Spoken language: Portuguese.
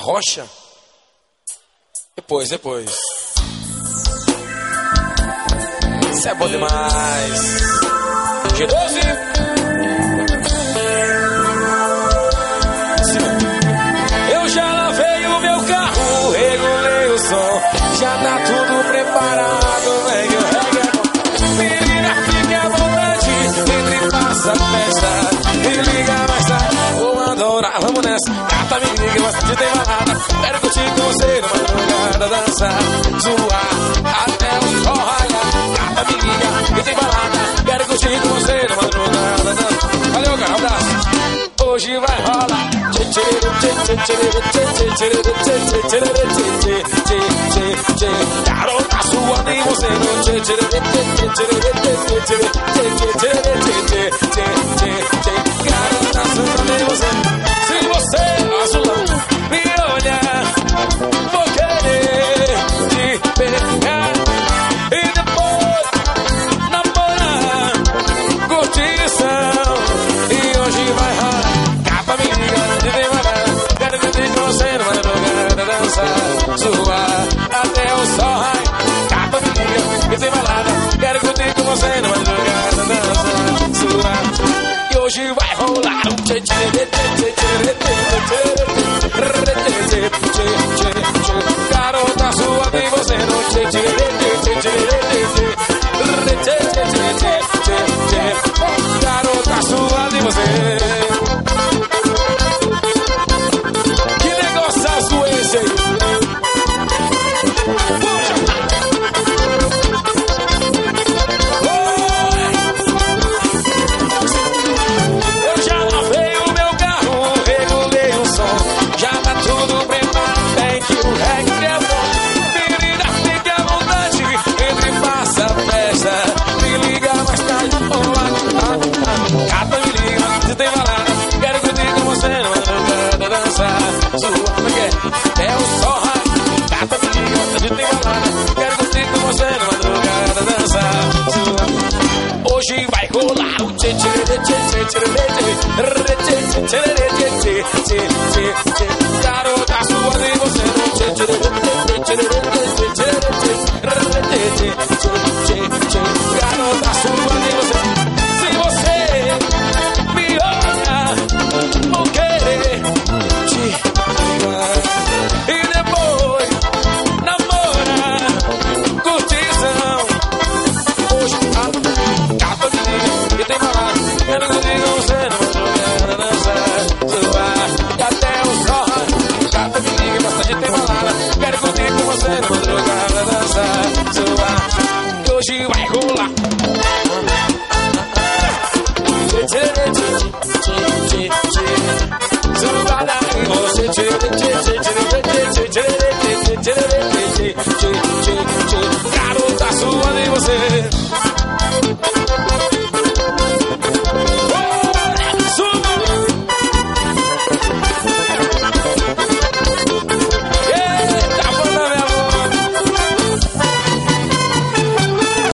Rocha? Depois. Isso é bom demais. G12. Eu já lavei o meu carro, regulei o som, já tá tudo preparado, velho. Menina, fique à vontade, entre passa a festa, me liga mais tarde, vou adorar, vamos nessa. Gata, me liga, bastante tem balada, quero curtir com você na madrugada, dançar, zoar, até o sol raiar. Gata, me liga, que tem balada, quero curtir com você na madrugada, dançar. Valeu, cara, abraço. Hoje vai rolar. Garota suando em você não. Garota suando em você. Se você azulão me olhar, vou querer te pegar e depois namorar, curtição. E hoje vai rolar. Capa me liga, te devagar, quero curtir com você numa madrugada, dançar, suar até o sol raiar. Capa me liga, que tem balada, quero curtir com você numa madrugada, dançar, suar. E hoje vai rolar um tchê tchê tchê tchê tchê tchê. Garota sua de você no tchê tchê tchê tchê tchê. Garota sua de você. É o sol raiar, gata me liga, de tem balada, quero curtir com você na madrugada, dançar, suar. Hoje vai rolar o tchê tchê tchê tchê tchê tchê tchê tchê. Garota sua de você no tchê tchê tchê tchê tchê. Garota sua de você. Se você me olhar, vou querer te e depois namorar, curtição. Hoje a capa de liga e tem balada, quero curtir com você na madrugada, dançar, zoar e até o sol raiar. Capa de liga, bastante tem balada, quero curtir com você na madrugada, dançar, zoar. E hoje vai rolar. Zoada em você, garota sua de você.